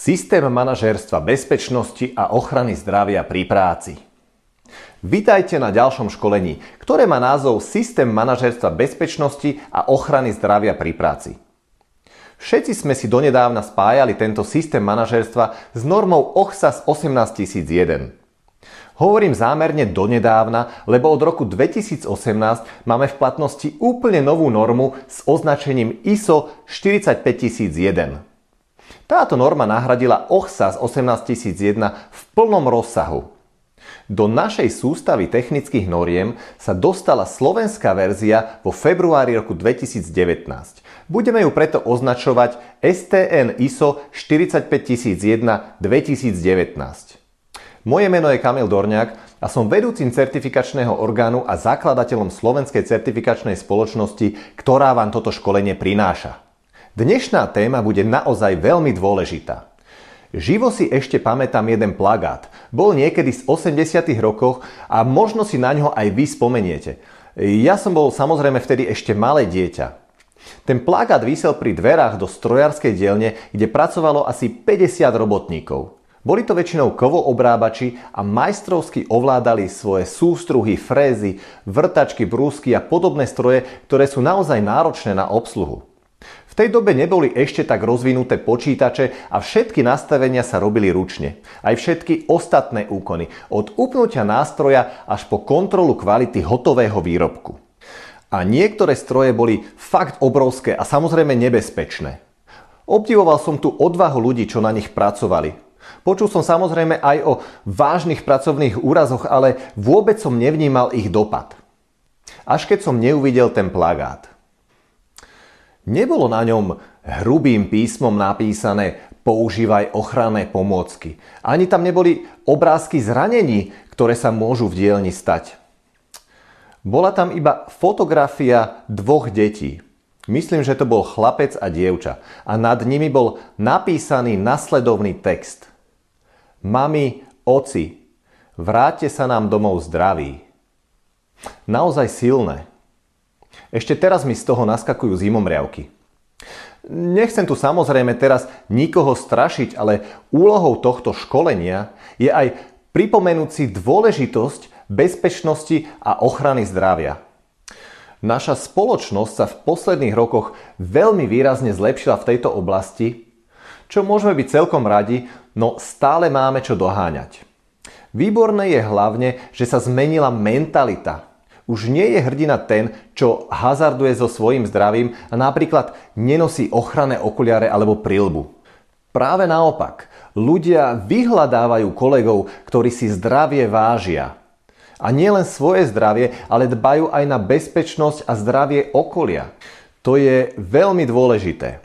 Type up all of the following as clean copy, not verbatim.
Systém manažérstva bezpečnosti a ochrany zdravia pri práci. Vitajte na ďalšom školení, ktoré má názov Systém manažérstva bezpečnosti a ochrany zdravia pri práci. Všetci sme si donedávna spájali tento systém manažérstva s normou OHSAS 18001. Hovorím zámerne donedávna, lebo od roku 2018 máme v platnosti úplne novú normu s označením ISO 45001. Táto norma nahradila OHSAS 18001 v plnom rozsahu. Do našej sústavy technických noriem sa dostala slovenská verzia vo februári roku 2019. Budeme ju preto označovať STN ISO 45001 2019. Moje meno je Kamil Dorňák a som vedúcim certifikačného orgánu a zakladateľom Slovenskej certifikačnej spoločnosti, ktorá vám toto školenie prináša. Dnešná téma bude naozaj veľmi dôležitá. Živo si ešte pamätám jeden plagát. Bol niekedy z 80. rokoch a možno si na ňo aj vy spomeniete. Ja som bol samozrejme vtedy ešte malé dieťa. Ten plagát visel pri dverách do strojárskej dielne, kde pracovalo asi 50 robotníkov. Boli to väčšinou kovoobrábači a majstrovsky ovládali svoje sústruhy, frézy, vrtačky, brúsky a podobné stroje, ktoré sú naozaj náročné na obsluhu. V tej dobe neboli ešte tak rozvinuté počítače a všetky nastavenia sa robili ručne. Aj všetky ostatné úkony, od upnutia nástroja až po kontrolu kvality hotového výrobku. A niektoré stroje boli fakt obrovské a samozrejme nebezpečné. Obdivoval som tu odvahu ľudí, čo na nich pracovali. Počul som samozrejme aj o vážnych pracovných úrazoch, ale vôbec som nevnímal ich dopad. Až keď som neuvidel ten plagát. Nebolo na ňom hrubým písmom napísané používaj ochranné pomôcky. Ani tam neboli obrázky zranení, ktoré sa môžu v dielni stať. Bola tam iba fotografia dvoch detí. Myslím, že to bol chlapec a dievča. A nad nimi bol napísaný nasledovný text. Mami, oci, vráťte sa nám domov zdraví. Naozaj silné. Ešte teraz mi z toho naskakujú zimomriavky. Nechcem tu samozrejme teraz nikoho strašiť, ale úlohou tohto školenia je aj pripomenúť si dôležitosť bezpečnosti a ochrany zdravia. Naša spoločnosť sa v posledných rokoch veľmi výrazne zlepšila v tejto oblasti, čo môžeme byť celkom radi, no stále máme čo doháňať. Výborné je hlavne, že sa zmenila mentalita. Už nie je hrdina ten, čo hazarduje so svojím zdravím a napríklad nenosí ochranné okuliare alebo prilbu. Práve naopak, ľudia vyhľadávajú kolegov, ktorí si zdravie vážia. A nie len svoje zdravie, ale dbajú aj na bezpečnosť a zdravie okolia. To je veľmi dôležité.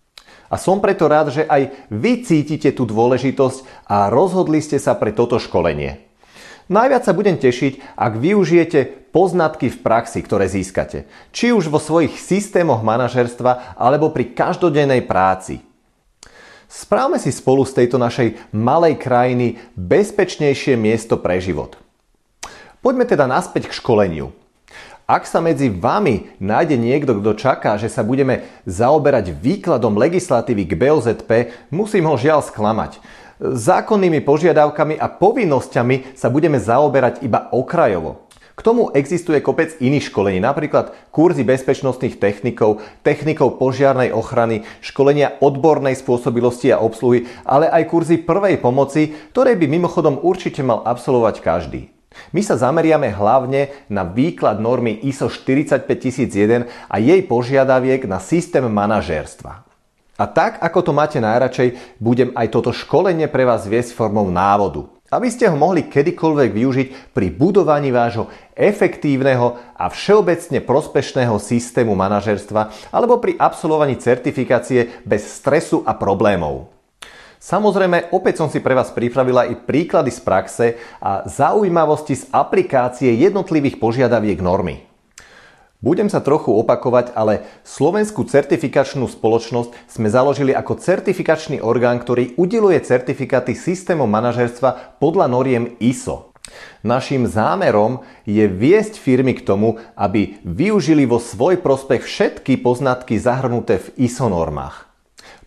A som preto rád, že aj vy cítite tú dôležitosť a rozhodli ste sa pre toto školenie. Najviac sa budem tešiť, ak využijete poznatky v praxi, ktoré získate. Či už vo svojich systémoch manažérstva, alebo pri každodennej práci. Správme si spolu z tejto našej malej krajiny bezpečnejšie miesto pre život. Poďme teda naspäť k školeniu. Ak sa medzi vami nájde niekto, kto čaká, že sa budeme zaoberať výkladom legislatívy k BOZP, musím ho žiaľ sklamať. Zákonnými požiadavkami a povinnosťami sa budeme zaoberať iba okrajovo. K tomu existuje kopec iných školení, napríklad kurzy bezpečnostných technikov požiarnej ochrany, školenia odbornej spôsobilosti a obsluhy, ale aj kurzy prvej pomoci, ktoré by mimochodom určite mal absolvovať každý. My sa zameriame hlavne na výklad normy ISO 45001 a jej požiadaviek na systém manažérstva. A tak, ako to máte najradšej, budem aj toto školenie pre vás viesť formou návodu, aby ste ho mohli kedykoľvek využiť pri budovaní vášho efektívneho a všeobecne prospešného systému manažérstva alebo pri absolvovaní certifikácie bez stresu a problémov. Samozrejme, opäť som si pre vás pripravila i príklady z praxe a zaujímavosti z aplikácie jednotlivých požiadaviek normy. Budem sa trochu opakovať, ale Slovenskú certifikačnú spoločnosť sme založili ako certifikačný orgán, ktorý udeľuje certifikáty systémom manažérstva podľa noriem ISO. Naším zámerom je viesť firmy k tomu, aby využili vo svoj prospech všetky poznatky zahrnuté v ISO normách.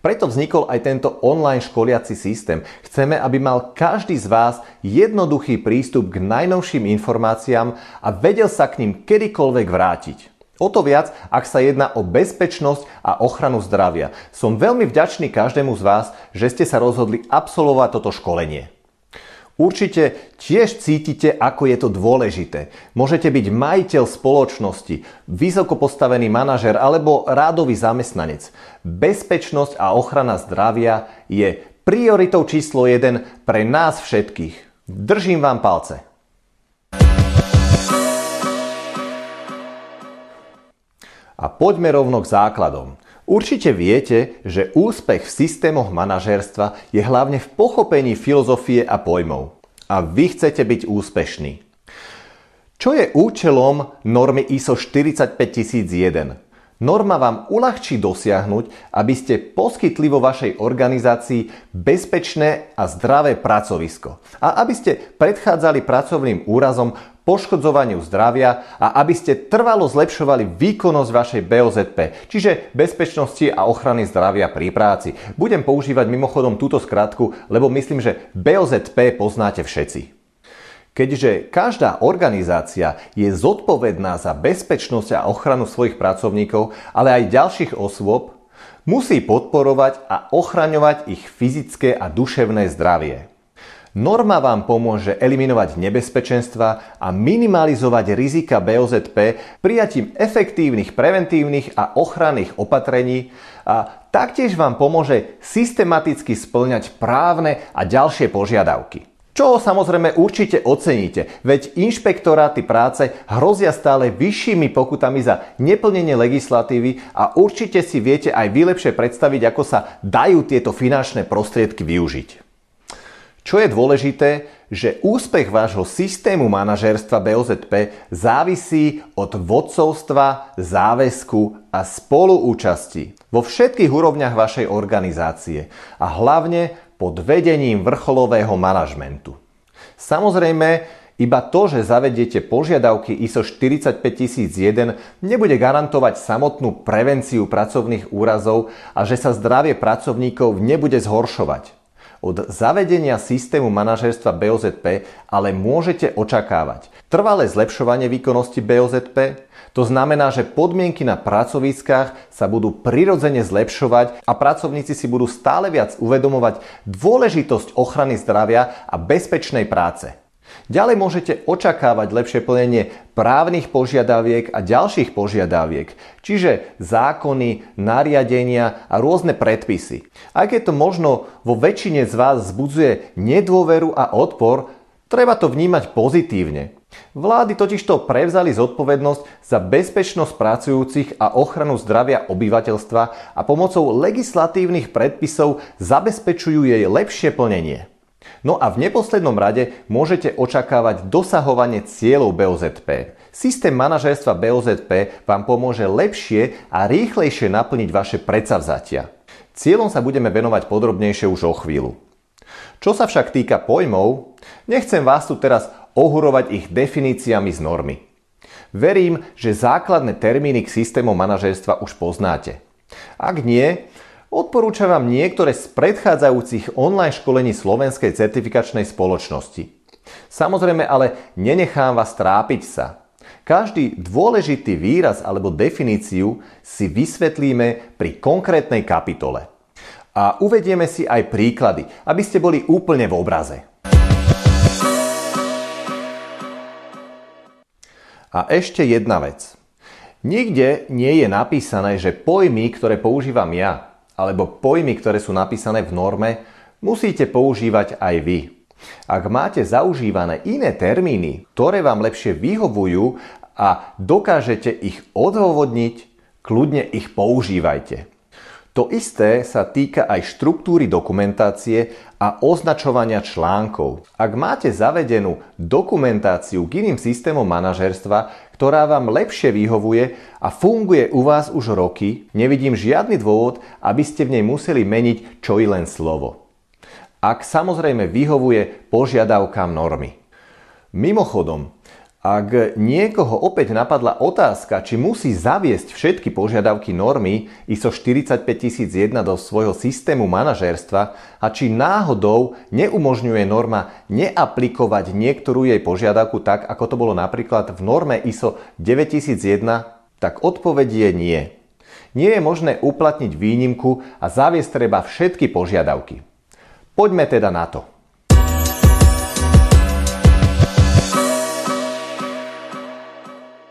Preto vznikol aj tento online školiaci systém. Chceme, aby mal každý z vás jednoduchý prístup k najnovším informáciám a vedel sa k ním kedykoľvek vrátiť. O to viac, ak sa jedná o bezpečnosť a ochranu zdravia. Som veľmi vďačný každému z vás, že ste sa rozhodli absolvovať toto školenie. Určite tiež cítite, ako je to dôležité. Môžete byť majiteľ spoločnosti, vysoko postavený manažer alebo rádový zamestnanec. Bezpečnosť a ochrana zdravia je prioritou číslo 1 pre nás všetkých. Držím vám palce. A poďme rovno k základom. Určite viete, že úspech v systémoch manažérstva je hlavne v pochopení filozofie a pojmov. A vy chcete byť úspešní. Čo je účelom normy ISO 45001? Norma vám uľahčí dosiahnuť, aby ste poskytli vo vašej organizácii bezpečné a zdravé pracovisko. A aby ste predchádzali pracovným úrazom, poškodzovaniu zdravia a aby ste trvalo zlepšovali výkonnosť vašej BOZP, čiže bezpečnosti a ochrany zdravia pri práci. Budem používať mimochodom túto skratku, lebo myslím, že BOZP poznáte všetci. Keďže každá organizácia je zodpovedná za bezpečnosť a ochranu svojich pracovníkov, ale aj ďalších osôb, musí podporovať a ochraňovať ich fyzické a duševné zdravie. Norma vám pomôže eliminovať nebezpečenstva a minimalizovať rizika BOZP prijatím efektívnych preventívnych a ochranných opatrení a taktiež vám pomôže systematicky spĺňať právne a ďalšie požiadavky. Čo samozrejme určite oceníte, veď inšpektoráty práce hrozia stále vyššími pokutami za neplnenie legislatívy a určite si viete aj vy lepšie predstaviť, ako sa dajú tieto finančné prostriedky využiť. Čo je dôležité, že úspech vášho systému manažérstva BOZP závisí od vodcovstva, záväzku a spoluúčasti vo všetkých úrovniach vašej organizácie a hlavne pod vedením vrcholového manažmentu. Samozrejme, iba to, že zavediete požiadavky ISO 45001 nebude garantovať samotnú prevenciu pracovných úrazov a že sa zdravie pracovníkov nebude zhoršovať. Od zavedenia systému manažérstva BOZP ale môžete očakávať trvalé zlepšovanie výkonnosti BOZP, to znamená, že podmienky na pracoviskách sa budú prirodzene zlepšovať a pracovníci si budú stále viac uvedomovať dôležitosť ochrany zdravia a bezpečnej práce. Ďalej môžete očakávať lepšie plnenie právnych požiadaviek a ďalších požiadaviek, čiže zákony, nariadenia a rôzne predpisy. Aj keď to možno vo väčšine z vás vzbudzuje nedôveru a odpor, treba to vnímať pozitívne. Vlády totižto prevzali zodpovednosť za bezpečnosť pracujúcich a ochranu zdravia obyvateľstva a pomocou legislatívnych predpisov zabezpečujú jej lepšie plnenie. No a v neposlednom rade môžete očakávať dosahovanie cieľov BOZP. Systém manažérstva BOZP vám pomôže lepšie a rýchlejšie naplniť vaše predsavzatia. Cieľom sa budeme venovať podrobnejšie už o chvíľu. Čo sa však týka pojmov, nechcem vás tu teraz ohurovať ich definíciami z normy. Verím, že základné termíny k systémom manažérstva už poznáte. Ak nie, odporúčam vám niektoré z predchádzajúcich online školení Slovenskej certifikačnej spoločnosti. Samozrejme ale nenechám vás trápiť sa. Každý dôležitý výraz alebo definíciu si vysvetlíme pri konkrétnej kapitole. A uvedieme si aj príklady, aby ste boli úplne v obraze. A ešte jedna vec. Nikde nie je napísané, že pojmy, ktoré používam ja, alebo pojmy, ktoré sú napísané v norme, musíte používať aj vy. Ak máte zaužívané iné termíny, ktoré vám lepšie vyhovujú a dokážete ich odôvodniť, kľudne ich používajte. To isté sa týka aj štruktúry dokumentácie a označovania článkov. Ak máte zavedenú dokumentáciu k iným systémom manažérstva, ktorá vám lepšie vyhovuje a funguje u vás už roky, nevidím žiadny dôvod, aby ste v nej museli meniť čo i len slovo. Ak samozrejme vyhovuje požiadavkám normy. Mimochodom, Ak niekoho opäť napadla otázka, či musí zaviesť všetky požiadavky normy ISO 45001 do svojho systému manažérstva a či náhodou neumožňuje norma neaplikovať niektorú jej požiadavku tak, ako to bolo napríklad v norme ISO 9001, tak odpoveď je nie. Nie je možné uplatniť výnimku a zaviesť treba všetky požiadavky. Poďme teda na to.